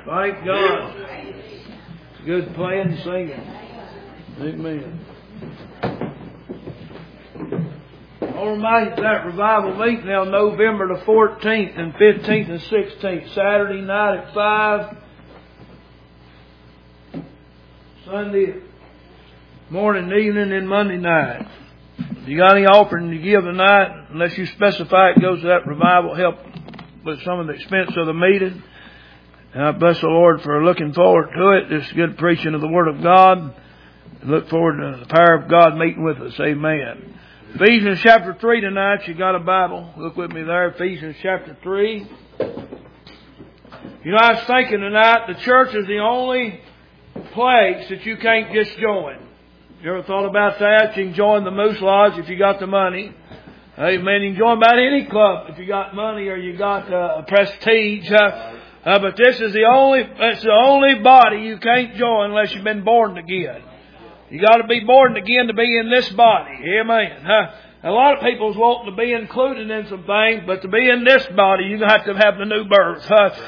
Thank God. Good playing and singing. Amen. I'll remind you of that revival meeting now, November the 14th and 15th and 16th. Saturday night at 5. Sunday morning, evening, and Monday night. If you got any offering to give tonight, unless you specify it goes to that revival, help with some of the expense of the meeting. And I bless the Lord for looking forward to it. This good preaching of the Word of God. And look forward to the power of God meeting with us. Amen. Ephesians chapter 3 tonight. You got a Bible. Look with me there. Ephesians chapter 3. You know, I was thinking tonight, the church is the only place that you can't just join. You ever thought about that? You can join the Moose Lodge if you got the money. Amen. You can join about any club if you got money or you got prestige. But this is the only body you can't join unless you've been born again. You got to be born again to be in this body. Amen. A lot of people's wanting to be included in some things, but to be in this body, you have to have the new birth.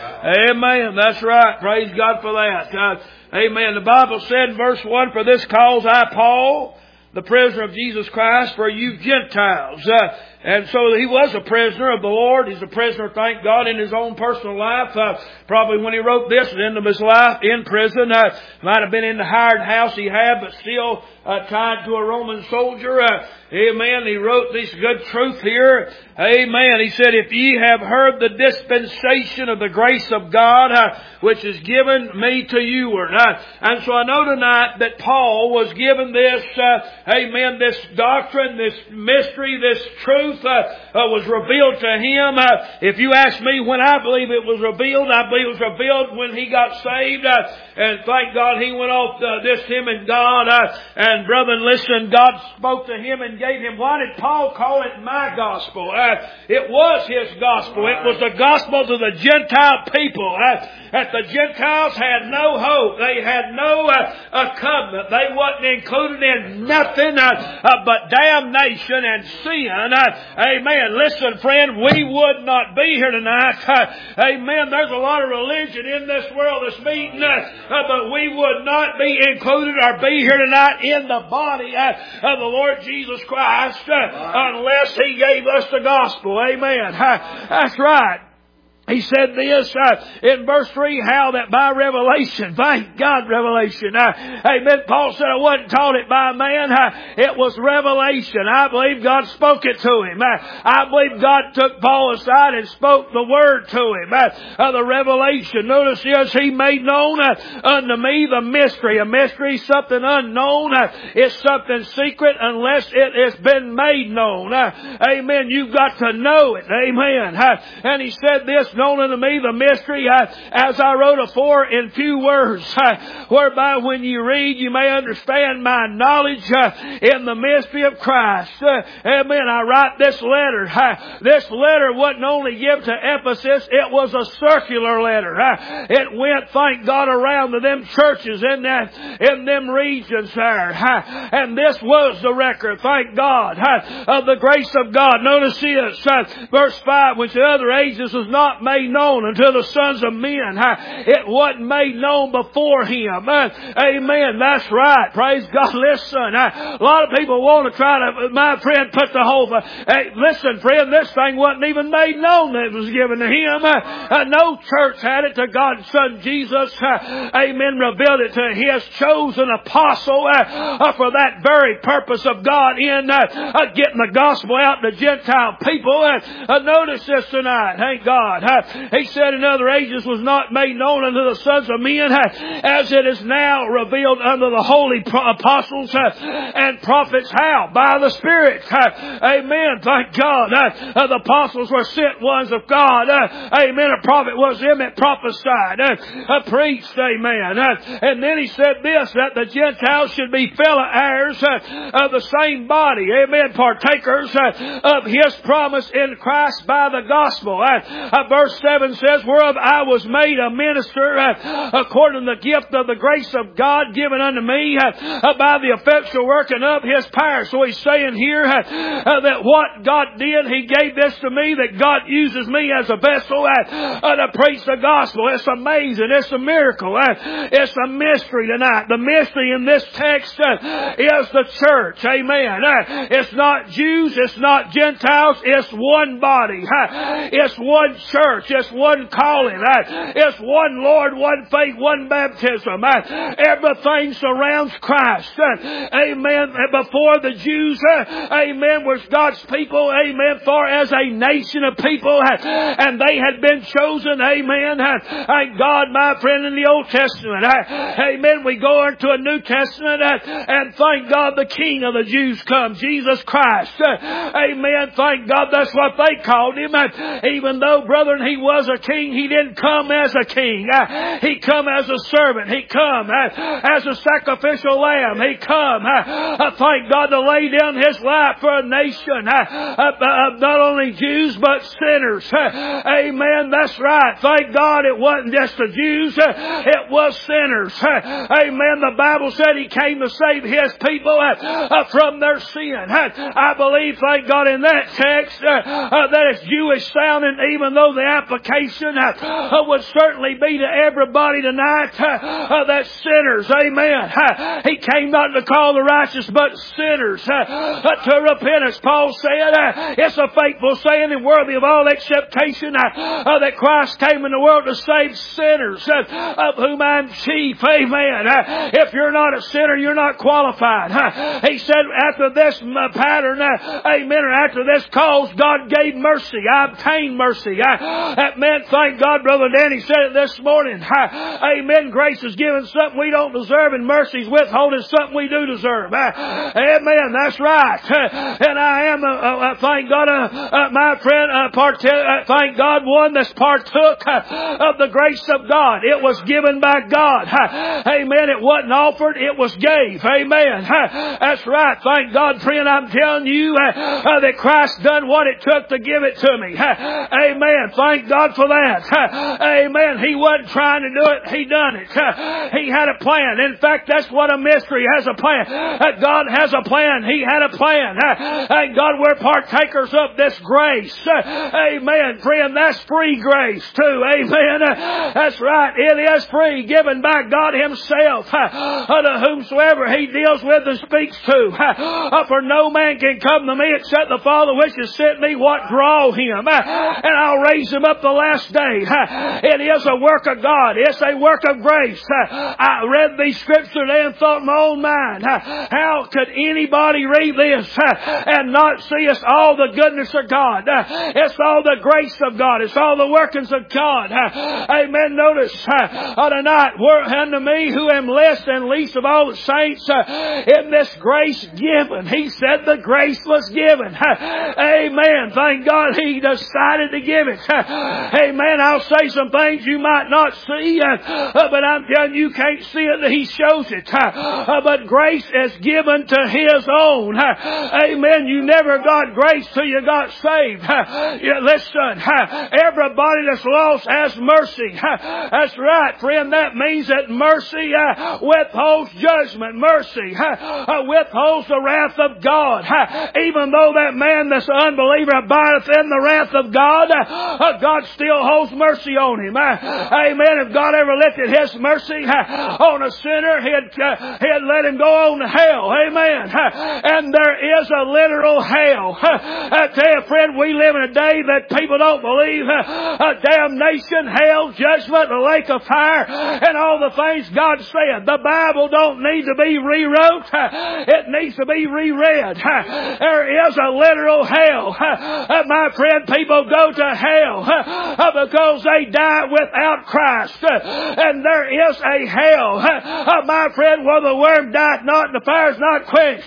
Amen. That's right. Praise God for that. Amen. The Bible said in verse 1, "For this cause I, Paul, the prisoner of Jesus Christ, for you Gentiles." And so he was a prisoner of the Lord. He's a prisoner, thank God, in his own personal life. Probably when he wrote this, at the end of his life, in prison. Might have been in the hired house he had, but still tied to a Roman soldier. Amen. He wrote this good truth here. Amen. He said, "If ye have heard the dispensation of the grace of God, which is given me to you." And so I know tonight that Paul was given this, amen, this doctrine, this mystery, this truth was revealed to him. If you ask me when I believe it was revealed, I believe it was revealed when he got saved. And thank God he went off this him and God. And brethren, listen, God spoke to him and gave him, why did Paul call it my gospel? It was his gospel. It was the gospel to the Gentile people. That the Gentiles had no hope. They had no covenant. They wasn't included in nothing but damnation and sin. Amen. Listen, friend, we would not be here tonight. Amen. There's a lot of religion in this world that's meeting, but we would not be included or be here tonight in the body of the Lord Jesus Christ unless He gave us the gospel. Amen. That's right. He said this in verse 3, how that by revelation, thank God, revelation. Amen. Paul said, I wasn't taught it by man. It was revelation. I believe God spoke it to him. I believe God took Paul aside and spoke the word to him. The revelation. Notice this, He made known unto me the mystery. A mystery is something unknown. It's something secret unless it has been made known. Amen. You've got to know it. Amen. And he said this, known unto me the mystery, as I wrote afore in few words, whereby when you read you may understand my knowledge in the mystery of Christ. Amen. I write this letter. This letter wasn't only given to Ephesus, it was a circular letter. It went, thank God, around to them churches in them regions there. And this was the record, thank God, of the grace of God. Notice this, verse 5, which in other ages was not made known unto the sons of men. It wasn't made known before Him. Amen. That's right. Praise God. Listen, a lot of people want to try to, my friend, put the whole, hey, listen, friend, this thing wasn't even made known that it was given to Him. No church had it to God's Son Jesus. Amen. Revealed it to His chosen apostle for that very purpose of God in getting the gospel out to Gentile people. Notice this tonight. Thank God. He said in other ages was not made known unto the sons of men as it is now revealed unto the holy apostles and prophets. How? By the Spirit. Amen. Thank God. The apostles were sent ones of God. Amen. A prophet was them that prophesied, preached. Amen. And then he said this, that the Gentiles should be fellow heirs of the same body. Amen. Partakers of His promise in Christ by the gospel. Verse verse 7 says, whereof I was made a minister according to the gift of the grace of God given unto me by the effectual working of His power. So he's saying here that what God did, He gave this to me, that God uses me as a vessel to preach the gospel. It's amazing. It's a miracle. It's a mystery tonight. The mystery in this text is the church. Amen. It's not Jews. It's not Gentiles. It's one body. It's one church. It's one calling. It's one Lord, one faith, one baptism. Everything surrounds Christ. Amen. Before the Jews, amen, was God's people. Amen. For as a nation of people, and they had been chosen. Amen. God, my friend, in the Old Testament. Amen. We go into a New Testament, and thank God the King of the Jews comes, Jesus Christ. Amen. Thank God that's what they called Him. Even though, brethren, He was a king, He didn't come as a king. He come as a servant. He come as a sacrificial lamb. He come, thank God, to lay down His life for a nation, not only Jews, but sinners. Amen. That's right. Thank God it wasn't just the Jews. It was sinners. Amen. The Bible said He came to save His people from their sin. I believe, thank God, in that text that it's Jewish sounding, even though the application would certainly be to everybody tonight that sinners. Amen. He came not to call the righteous, but sinners to repentance. Paul said, it's a faithful saying and worthy of all acceptation that Christ came in the world to save sinners, of whom I'm chief. Amen. If you're not a sinner, you're not qualified. He said, after this pattern, amen, or after this cause, God gave mercy. I obtained mercy. That meant, thank God, Brother Danny said it this morning. Amen. Grace is given something we don't deserve, and mercy is withholding something we do deserve. Amen. That's right. And I am, thank God, my friend, thank God, one that's partook of the grace of God. It was given by God. Amen. It wasn't offered, it was gave. Amen. That's right. Thank God, friend, I'm telling you that Christ done what it took to give it to me. Amen. Thank God for that. Amen. He wasn't trying to do it. He done it. He had a plan. In fact, that's what a mystery has, a plan. God has a plan. He had a plan. Thank God we're partakers of this grace. Amen. Friend, that's free grace too. Amen. That's right. It is free, given by God Himself to whomsoever He deals with and speaks to. For no man can come to me except the Father which has sent me, what draw him. And I'll raise him up the last day. It is a work of God. It's a work of grace. I read these scriptures today and thought in my own mind, how could anybody read this and not see it's all the goodness of God? It's all the grace of God. It's all the workings of God. Amen. Notice tonight, unto me who am less and least of all the saints, in this grace given. He said the grace was given. Amen. Thank God He decided to give it. Amen. I'll say some things you might not see, but I'm telling you, can't see it. He shows it. But grace is given to His own. Amen. You never got grace till you got saved. Listen, everybody that's lost has mercy. That's right, friend. That means that mercy withholds judgment. Mercy withholds the wrath of God. Even though that man that's an unbeliever abideth in the wrath of God, God still holds mercy on him. Amen. If God ever lifted His mercy on a sinner, He'd let him go on to hell. Amen. And there is a literal hell. I tell you, friend, we live in a day that people don't believe. Damnation, hell, judgment, the lake of fire, and all the things God said. The Bible don't need to be rewrote. It needs to be reread. There is a literal hell. My friend, people go to hell because they die without Christ. And there is a hell, my friend, where the worm dieth not and the fire's not quenched.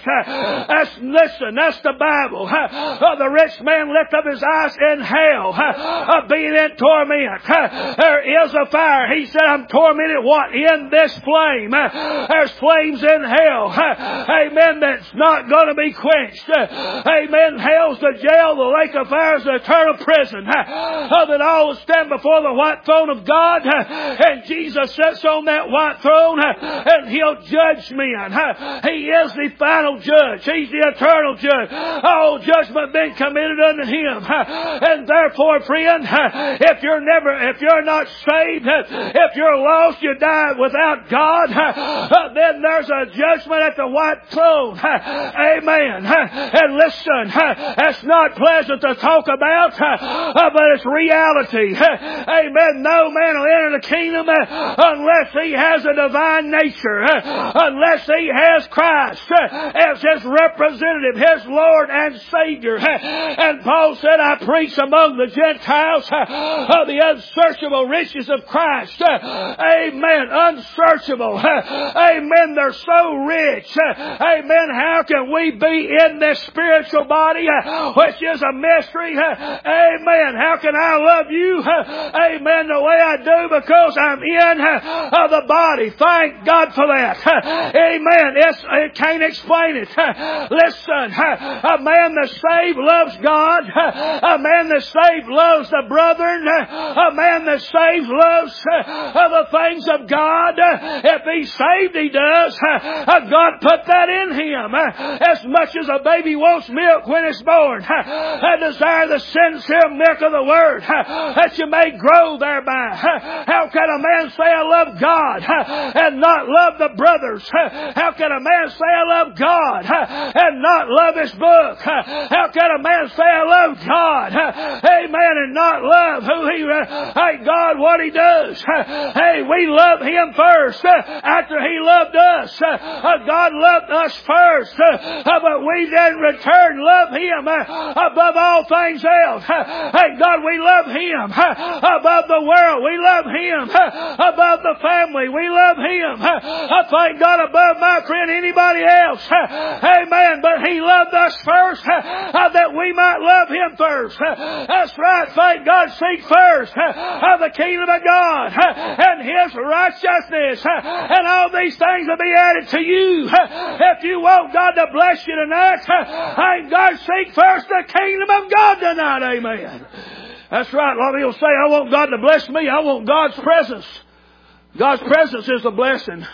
That's the Bible. The rich man lift up his eyes in hell, being in torment. There is a fire. He said, I'm tormented what? In this flame. There's flames in hell. Amen. That's not going to be quenched. Amen. Hell's the jail. The lake of fire is the eternal prison. That all will stand before the white throne of God. And Jesus sits on that white throne. And He'll judge men. He is the final judge. He's the eternal judge. All judgment been committed unto Him. And therefore, friend, if you're not saved, if you're lost, you die without God, then there's a judgment at the white throne. Amen. And listen, that's not pleasant to talk about, but it's reality. Amen. No man will enter the kingdom unless he has a divine nature, unless he has Christ as his representative, his Lord and Savior. And Paul said, I preach among the Gentiles the unsearchable riches of Christ. Amen. Unsearchable. Amen. They're so rich. Amen. How can we be in this spiritual body, which is a mystery? Amen. How can I love you? Amen. The way I do, because I'm in the body. Thank God for that. Amen. It can't explain it. Listen, a man that's saved loves God. A man that's saved loves the brethren. A man that's saved loves the things of God. If he's saved, he does. God put that in him. As much as a baby wants milk when it's born, I desire the sincere milk of the Word, that you may grow thereby. How can a man say, I love God, and not love the brothers? How can a man say, I love God, and not love His book? How can a man say, I love God, amen, and not love who He, God, what He does? Hey, we love Him first, after He loved us. God loved us first, but we then in return love Him above all things else. Hey, God, we love Him above the world. We love Him above the family. We love Him, thank God, above my friend, anybody else. Amen. But He loved us first, that we might love Him first. That's right. Thank God. Seek first the kingdom of God and His righteousness, and all these things will be added to you. If you want God to bless you tonight, thank God, seek first the kingdom of God tonight. Amen. That's right. A lot of people say, I want God to bless me. I want God's presence. God's presence is the blessing.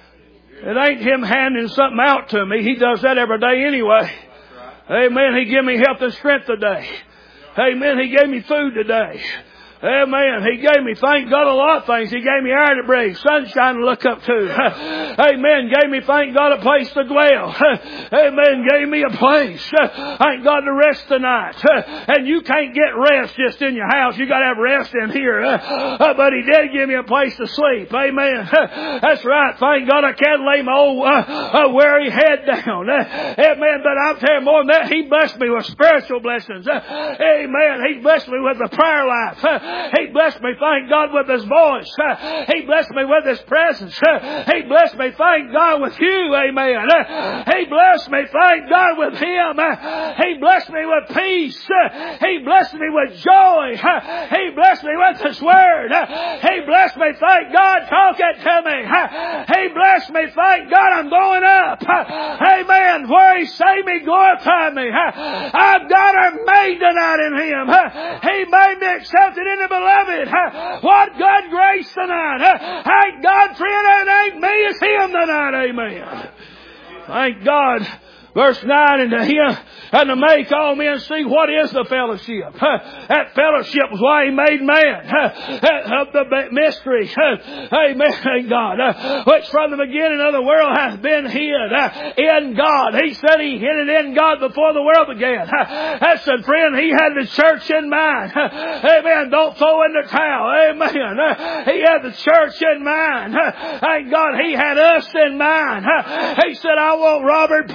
It ain't Him handing something out to me. He does that every day anyway. Amen. He gave me health and strength today. Amen. He gave me food today. Amen. He gave me, thank God, a lot of things. He gave me air to breathe, sunshine to look up to. Amen. Gave me, thank God, a place to dwell. Amen. Gave me a place. Thank God to rest tonight. And you can't get rest just in your house. You got to have rest in here. But He did give me a place to sleep. Amen. That's right. Thank God I can't lay my old weary head down. Amen. But I'll tell you more than that. He blessed me with spiritual blessings. Amen. He blessed me with the prayer life. He blessed me, thank God, with His voice. He blessed me with His presence. He blessed me, thank God, with you. Amen. He blessed me, thank God, with Him. He blessed me with peace. He blessed me with joy. He blessed me with His Word. He blessed me, thank God, talking to me. He blessed me, thank God, I'm going up. Amen. Where He saved me, glorify me. I've got her made tonight in Him. He made me accepted in the beloved. What good grace tonight. Thank God, friend, it ain't me, it's Him tonight. Amen. Thank God. Verse 9, and to Him and to make all men see what is the fellowship. That fellowship was why He made man. Of the mystery. Amen. Thank God. Which from the beginning of the world hath been hid in God. He said He hid it in God before the world began. That's a friend. He had the church in mind. Amen. Don't throw in the towel. Amen. He had the church in mind. Thank God He had us in mind. He said, I want Robert Parker.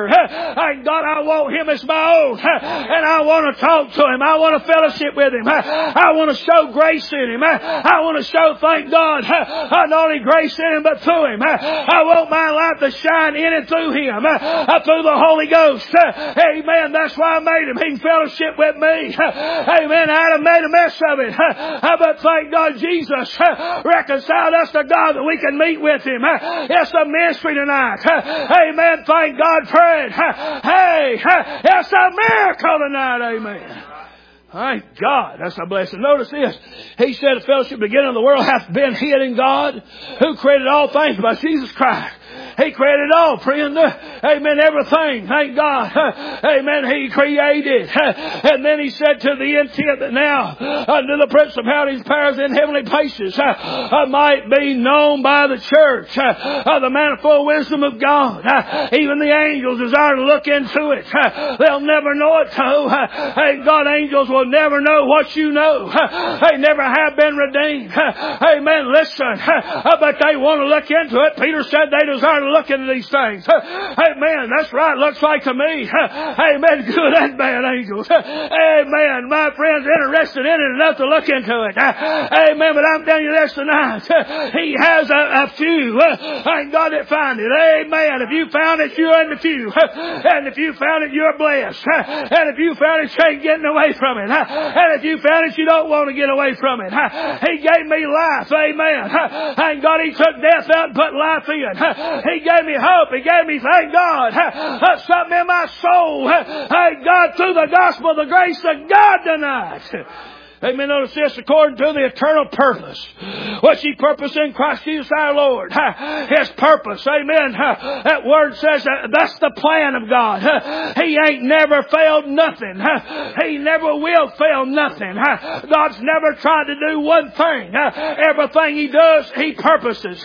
believer. Thank God I want Him as my own. And I want to talk to Him. I want to fellowship with Him. I want to show grace in Him. I want to show, thank God, not only grace in Him, but through Him. I want my life to shine in and through Him, through the Holy Ghost. Amen. That's why I made Him. He can fellowship with me. Amen. Adam made a mess of it. But thank God Jesus reconciled us to God that we can meet with Him. It's a mystery tonight. Amen. Thank God for it. Hey, it's a miracle tonight. Amen. Thank God. That's a blessing. Notice this. He said the fellowship beginning of the world hath been hid in God, who created all things by Jesus Christ. He created all, friend. Amen. Everything. Thank God. Amen. He created. And then He said to the intent that now unto the principalities, powers in heavenly places might be known by the church the manifold wisdom of God. Even the angels desire to look into it. They'll never know it though. Thank God, angels will never know what you know. They never have been redeemed. Amen. Listen. But they want to look into it. Peter said they desire to look into these things. Amen. That's right. Looks like to me. Amen. Good and bad angels. Amen. My friend's interested in it enough to look into it. Amen. But I'm telling you this tonight. He has a few. Thank God that find it. Amen. If you found it, you're in the few. And if you found it, you're blessed. And if you found it, you ain't getting away from it. And if you found it, you don't want to get away from it. He gave me life. Amen. Thank God He took death out and put life in. He gave me hope. He gave me, thank God, something in my soul. Thank God, through the gospel of the grace of God tonight. Amen. Notice this, according to the eternal purpose, which He purposed in Christ Jesus our Lord. His purpose. Amen. That word says that's the plan of God. He ain't never failed nothing. He never will fail nothing. God's never tried to do one thing. Everything He does, He purposes.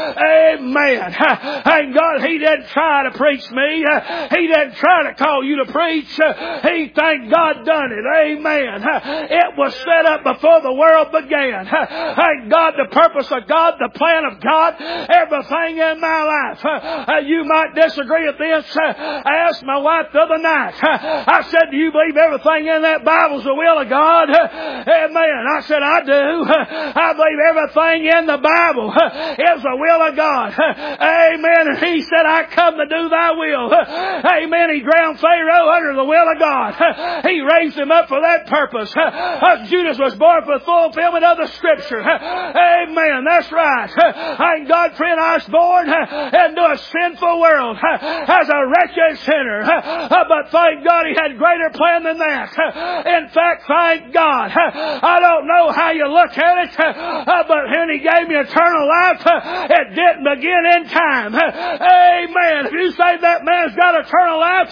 Amen. Thank God He didn't try to preach me. He didn't try to call you to preach. He, thank God, done it. Amen. It was set up before the world began. Thank God, the purpose of God, the plan of God, everything in my life. You might disagree with this. I asked my wife the other night. I said, do you believe everything in that Bible is the will of God? Amen. I said, I do. I believe everything in the Bible is the will of God. Amen. And He said, I come to do thy will. Amen. He drowned Pharaoh under the will of God. He raised him up for that purpose. Judas was born for the fulfillment of the Scripture. Amen. That's right. Thank God, friend, I was born into a sinful world as a wretched sinner. But thank God He had greater plan than that. In fact, thank God. I don't know how you look at it, but when He gave me eternal life, it didn't begin in time. Amen. If you say that man's got eternal life,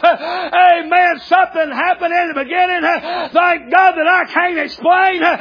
amen, something happened in the beginning. Thank God that I can't explain.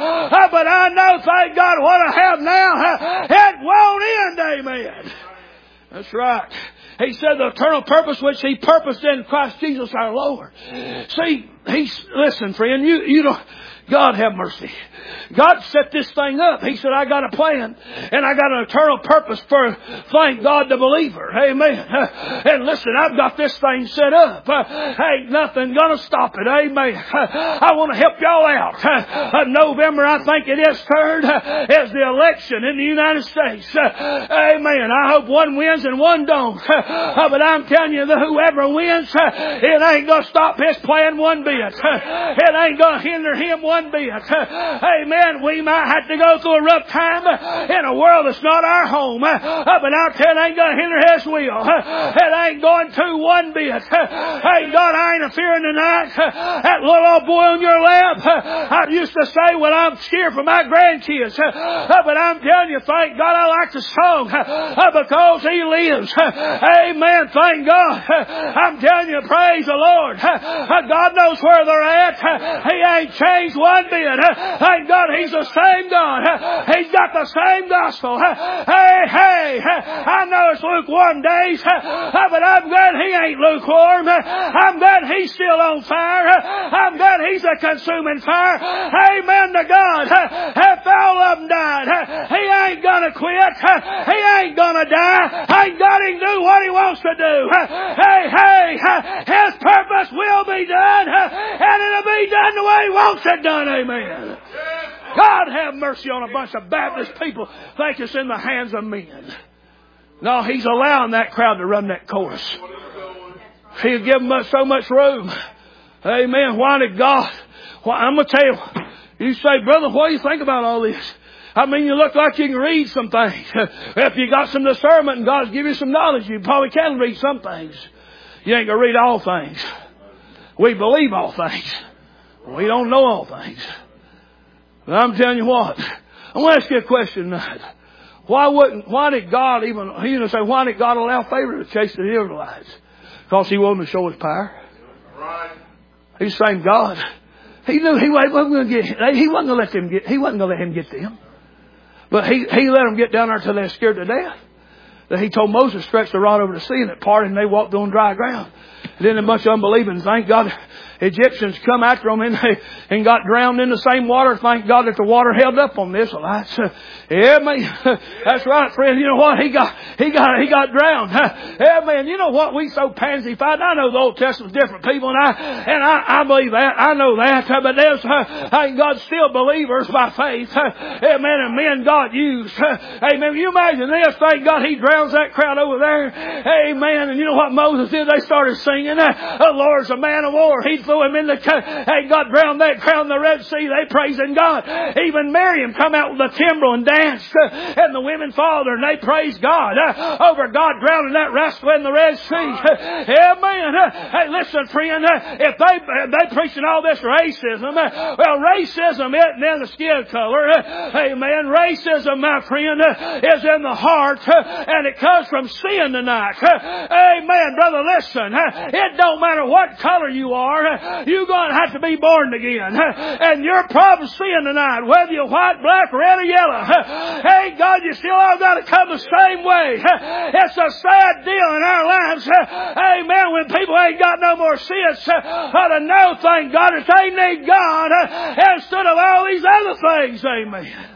But I know, thank God, what I have now, it won't end. Amen. That's right. He said the eternal purpose which He purposed in Christ Jesus our Lord. See, listen, friend, you don't. God have mercy. God set this thing up. He said, I got a plan and I got an eternal purpose for, thank God, the believer. Amen. And listen, I've got this thing set up. Ain't nothing gonna stop it. Amen. I want to help y'all out. November, I think it is 3rd, is the election in the United States. Amen. I hope one wins and one don't. But I'm telling you that whoever wins, it ain't gonna stop His plan one bit. It ain't gonna hinder Him one bit. Amen. We might have to go through a rough time in a world that's not our home. But I'll tell you, it ain't going to hinder His will. It ain't going to one bit. Hey, God, I ain't fearing tonight. That little old boy on your lap, I used to say, well, I'm scared for my grandkids. But I'm telling you, thank God I like the song because He lives. Amen. Thank God. I'm telling you, praise the Lord. God knows where they're at. He ain't changed one bit. Thank God He's the same God. He's got the same gospel. Hey, I know it's lukewarm days, but I'm glad He ain't lukewarm. I'm glad He's still on fire. I'm glad He's a consuming fire. Amen to God. If thou all of them died. He ain't gonna quit. He ain't gonna die. Ain't got him do what he wants to do. Hey, his purpose will be done, and it'll be done the way he wants it done. Amen. God have mercy on a bunch of Baptist people think it's in the hands of men. No, He's allowing that crowd to run that chorus. He'll give them so much room. Amen. Why did God? Well, I'm going to tell you, you say, brother, what do you think about all this? I mean, you look like you can read some things. If you got some discernment and God's give you some knowledge, you probably can read some things. You ain't going to read all things. We believe all things. We don't know all things. But I'm telling you what, I want to ask you a question tonight. Why did God allow Pharaoh to chase the Israelites? Because He wanted to show His power. Right. He's the same God. He knew He wasn't going to get. He wasn't going to let them get. He wasn't going to let him get them. But He let them get down there till they were scared to death. That He told Moses stretch the rod over the sea and it parted and they walked on dry ground. And then a bunch of unbelieving, thank God, Egyptians come after them and got drowned in the same water. Thank God that the water held up on the Israelites. Yeah, man. That's right, friend. You know what? He got drowned. Yeah, man. You know what? We so pansy-fied. I know the Old Testament's different people, and I believe that. I know that. But there's, thank God, still believers by faith. Amen. And men God used. Amen. You imagine this? Thank God He drowns that crowd over there. Amen. And you know what Moses did? They started singing, "The Lord's a man of war." He threw him in the, hey, God drowned that crowd in the Red Sea. They praising God. Even Miriam come out with the timbrel and danced, and the women followed her and they praised God over God drowning that rascal in the Red Sea. Amen. Hey, listen, friend, if they preaching all this racism, well, racism isn't in the skin color. Amen. Racism, my friend, is in the heart, and it comes from sin tonight. Amen, brother. Listen, it don't matter what color you are. You're going to have to be born again. And your problem sin tonight, whether you're white, black, red, or yellow. Hey, God, you still all got to come the same way. It's a sad deal in our lives. Amen. When people ain't got no more sense to know, thank God, that they need God instead of all these other things. Amen.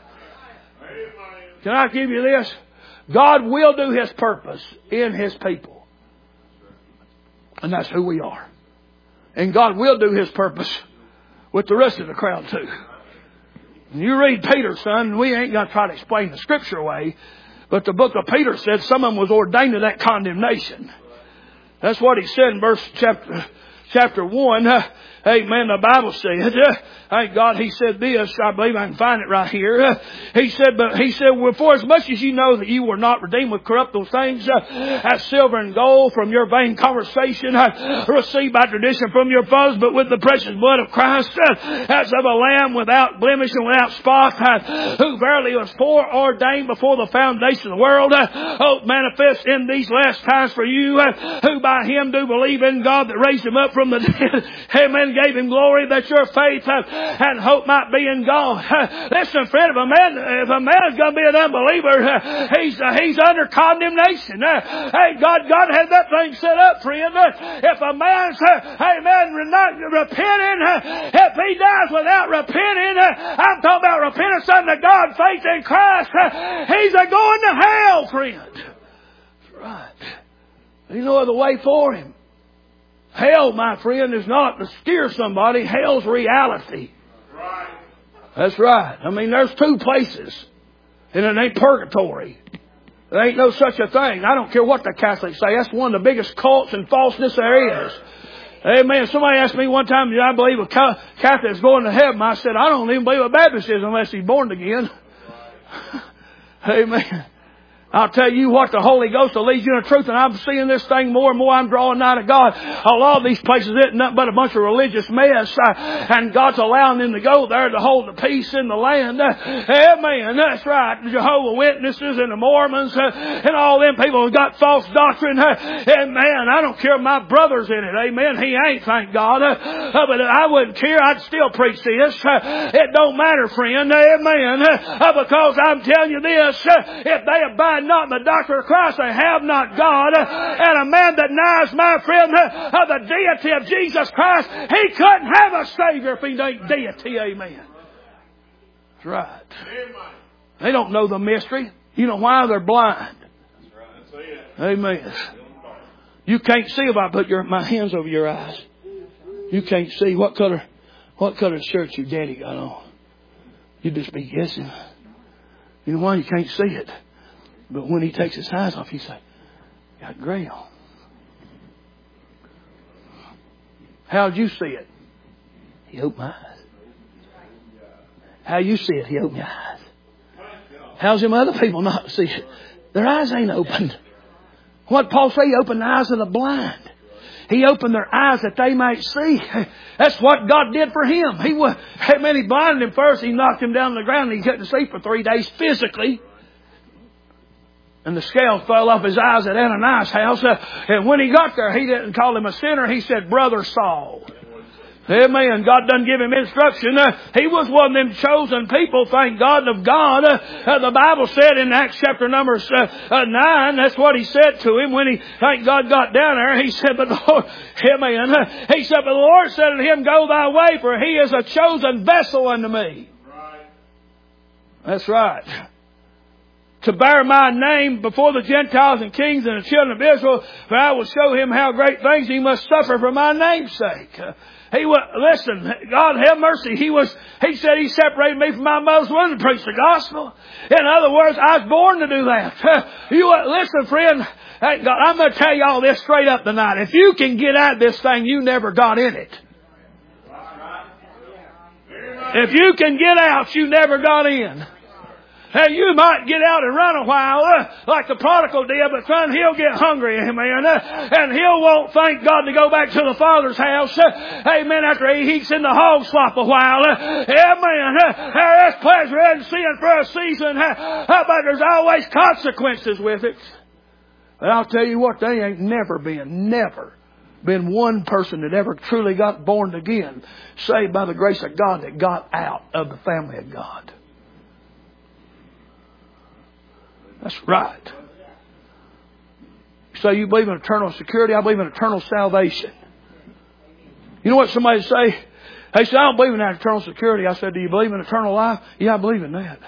Can I give you this? God will do His purpose in His people. And that's who we are. And God will do His purpose with the rest of the crowd too. And you read Peter, son, we ain't going to try to explain the Scripture away, but the book of Peter said some of them was ordained to that condemnation. That's what he said in chapter 1. Amen. The Bible said, thank God He said this. I believe I can find it right here. He said, well, for as much as you know that you were not redeemed with corruptible things, as silver and gold from your vain conversation, received by tradition from your fathers, but with the precious blood of Christ, as of a lamb without blemish and without spot, who verily was foreordained before the foundation of the world, hope manifest in these last times for you, who by Him do believe in God that raised Him up from the dead. Amen. Gave Him glory that your faith and hope might be in God. Listen, friend, if a man is going to be an unbeliever, he's under condemnation. Hey, God had that thing set up, friend. If a man's, not repenting, if he dies without repenting, I'm talking about repentance unto God, faith in Christ, he's going to hell, friend. That's right. There's no other way for him. Hell, my friend, is not to scare somebody. Hell's reality. Right. That's right. I mean, there's two places. And it ain't purgatory. There ain't no such a thing. I don't care what the Catholics say. That's one of the biggest cults and falseness there is. Amen. Somebody asked me one time, do I believe a Catholic is going to heaven? I said, I don't even believe a Baptist is unless he's born again. Amen. I'll tell you what, the Holy Ghost will lead you in the truth, and I'm seeing this thing more and more. I'm drawing nigh to God. A lot of these places isn't nothing but a bunch of religious mess, and God's allowing them to go there to hold the peace in the land. Amen. That's right. The Jehovah's Witnesses and the Mormons and all them people who got false doctrine. Amen. I don't care if my brother's in it. Amen. He ain't, thank God. But I wouldn't care. I'd still preach this. It don't matter, friend. Amen. Because I'm telling you this, if they abide not in the doctrine of Christ, they have not God. And a man that denies, my friend, of the deity of Jesus Christ, he couldn't have a Savior if he ain't deity. Amen. That's right. They don't know the mystery. You know why? They're blind. Amen. You can't see if I put my hands over your eyes. You can't see. What color shirt your daddy got on? You just be guessing. You know why? You can't see it. But when he takes his eyes off, he say, got gray on. How'd you see it? He opened my eyes. How you see it? He opened your eyes. How's them other people not see it? Their eyes ain't opened. What Paul say? He opened the eyes of the blind. He opened their eyes that they might see. That's what God did for him. He blinded him first. He knocked him down to the ground and he couldn't see for 3 days physically. And the scales fell off his eyes at Ananias' house. And when he got there, he didn't call him a sinner. He said, Brother Saul. Amen. God doesn't give him instruction. He was one of them chosen people, thank God, of God. The Bible said in Acts chapter number 9, that's what he said to him when he, thank God, got down there. He said, but the Lord, amen. He said, but the Lord said to him, go thy way, for he is a chosen vessel unto me. Right. That's right. To bear my name before the Gentiles and kings and the children of Israel, for I will show him how great things he must suffer for my name's sake. Listen, God have mercy. He said he separated me from my mother's womb to preach the gospel. In other words, I was born to do that. Listen, friend, God, I'm going to tell you all this straight up tonight. If you can get out of this thing, you never got in it. If you can get out, you never got in. Hey, you might get out and run a while, like the prodigal did, but son, he'll get hungry, amen. And he'll won't thank God to go back to the Father's house, amen, after he eats in the hog slop a while, amen. There's pleasure in sin for a season, but there's always consequences with it. But I'll tell you what, there ain't never been one person that ever truly got born again, saved by the grace of God, that got out of the family of God. That's right. So you believe in eternal security? I believe in eternal salvation. You know what somebody say? They say, I don't believe in that eternal security. I said, do you believe in eternal life? Yeah, I believe in that.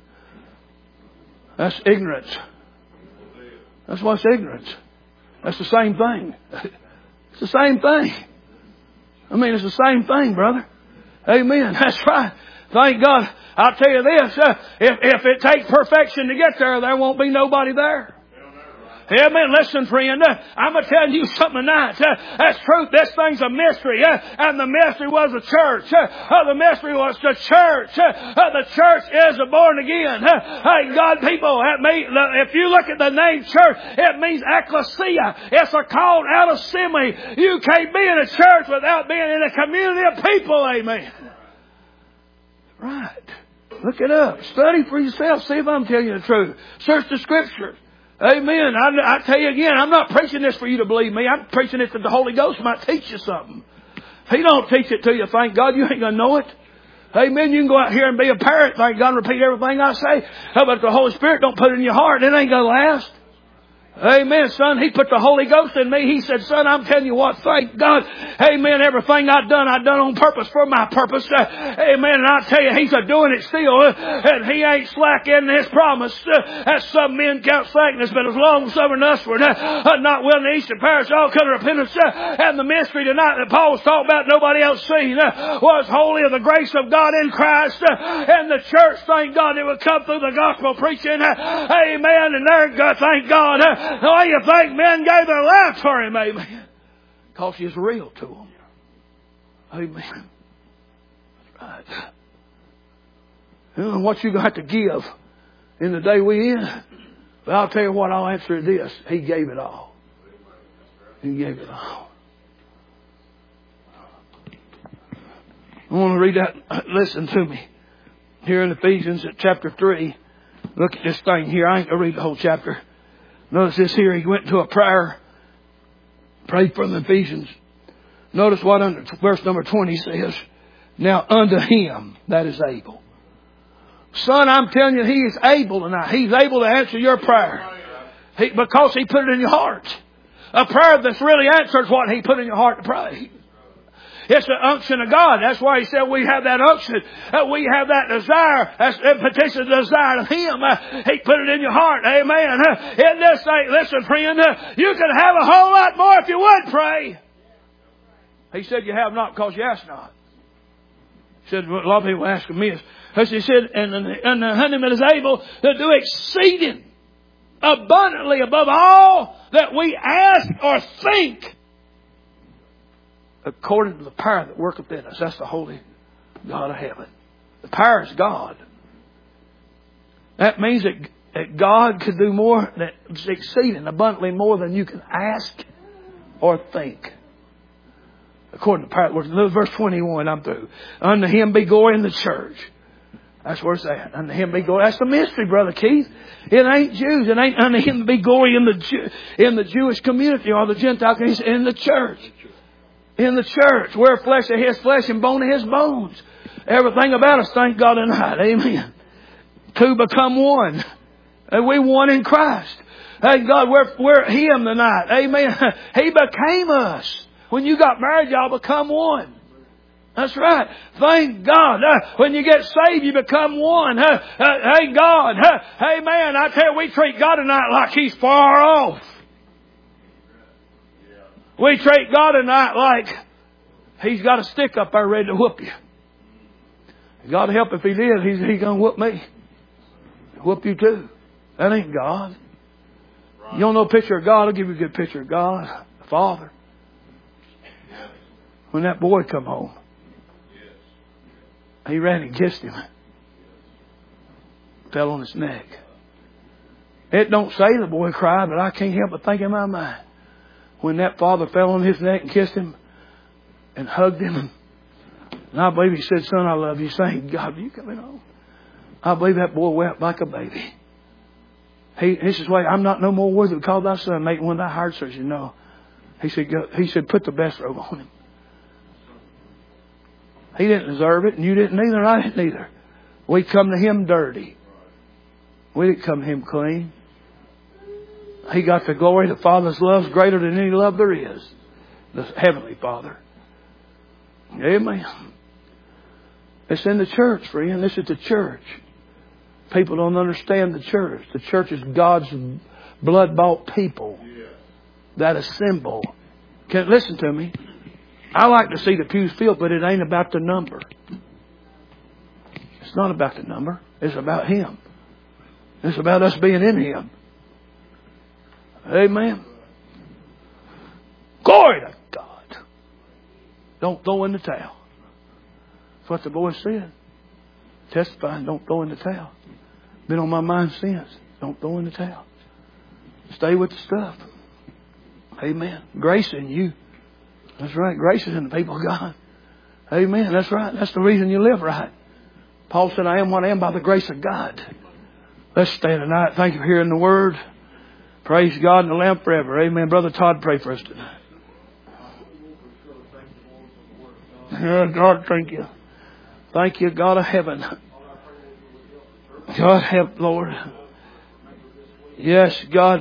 That's ignorance. That's what's ignorance. That's the same thing. It's the same thing. I mean, it's the same thing, brother. Amen. That's right. Thank God. I'll tell you this, if it takes perfection to get there, there won't be nobody there. Amen. Listen, friend, I'm going to tell you something tonight. That's truth. This thing's a mystery. And the mystery was the church. The mystery was the church. The church is a born again. Hey, God, people, if you look at the name church, it means ecclesia. It's a called out assembly. You can't be in a church without being in a community of people. Amen. Right. Look it up. Study for yourself. See if I'm telling you the truth. Search the Scriptures. Amen. I tell you again, I'm not preaching this for you to believe me. I'm preaching it that the Holy Ghost might teach you something. If He don't teach it to you, thank God, you ain't going to know it. Amen. You can go out here and be a parrot, thank God, and repeat everything I say. How about the Holy Spirit don't put it in your heart? It ain't going to last. Amen, son. He put the Holy Ghost in me. He said, son, I'm telling you what, thank God. Amen. Everything I've done on purpose for my purpose. Amen. And I tell you, He's doing it still. And He ain't slack in His promise. As some men count slackness, but as long as some are usward, not willing to each to perish, all come to repentance. And the mystery tonight that Paul was talking about, nobody else seen, was wholly of the grace of God in Christ. And the church, thank God, it would come through the gospel preaching. Amen. And there, thank God. Why you think men gave their lives for Him? Amen. Because He's real to them. Amen. Right. You know what you're going to have to give in the day we in? But I'll tell you what, I'll answer this. He gave it all. He gave it all. I want to read that. Listen to me. Here in Ephesians at chapter 3. Look at this thing here. I ain't going to read the whole chapter. Notice this here. He went to a prayer. Prayed for the Ephesians. Notice what under verse number 20 says. Now unto Him that is able. Son, I'm telling you, He is able tonight. He's able to answer your prayer. Because He put it in your heart. A prayer that's really answers what He put in your heart to pray. It's the unction of God. That's why He said we have that unction. We have that desire. That's that petition desire of Him. He put it in your heart. Amen. In this thing, listen, friend, you could have a whole lot more if you would pray. He said you have not because you ask not. He said, a lot of people ask me this. He said, and the honeyman is able to do exceeding abundantly above all that we ask or think, according to the power that worketh in us. That's the holy God of heaven. The power is God. That means that God could do more, that's exceeding abundantly more than you can ask or think. According to the power that worketh in us. Verse 21, I'm through. Unto Him be glory in the church. That's where it's at. Unto Him be glory. That's the mystery, Brother Keith. It ain't Jews. It ain't unto Him be glory in the Jewish community or the Gentile community. In the church. In the church. We're flesh of His flesh and bone of His bones. Everything about us, thank God tonight. Amen. Two become one. And we one in Christ. Thank God we're Him tonight. Amen. He became us. When you got married, y'all become one. That's right. Thank God. When you get saved, you become one. Thank God. Amen. I tell you, we treat God tonight like He's far off. We treat God tonight like He's got a stick up there ready to whoop you. God help if He did. He's going to whoop me. Whoop you too. That ain't God. You don't know a picture of God? I'll give you a good picture of God. The Father. When that boy come home, he ran and kissed him. Fell on his neck. It don't say the boy cried, but I can't help but think in my mind. When that father fell on his neck and kissed him and hugged him. And I believe he said, son, I love you. Saying, God, are you coming home? I believe that boy wept like a baby. He says, wait, I'm not no more worthy to call thy son, mate, one of thy heart searches. No. He said, put the best robe on him. He didn't deserve it, and you didn't either, and I didn't either. We come to Him dirty. We didn't come to Him clean. He got the glory. The Father's love is greater than any love there is. The Heavenly Father. Amen. It's in the church, friend. This is the church. People don't understand the church. The church is God's blood-bought people that assemble. Listen to me. I like to see the pews filled, but it ain't about the number. It's not about the number. It's about Him. It's about us being in Him. Amen. Glory to God. Don't throw in the towel. That's what the boy said. Testifying, don't throw in the towel. Been on my mind since. Don't throw in the towel. Stay with the stuff. Amen. Grace in you. That's right. Grace is in the people of God. Amen. That's right. That's the reason you live right. Paul said, I am what I am by the grace of God. Let's stand tonight. Thank you for hearing the word. Praise God and the Lamb forever. Amen. Brother Todd, pray for us tonight. God, thank you. Thank you, God of heaven. God help, Lord. Yes, God.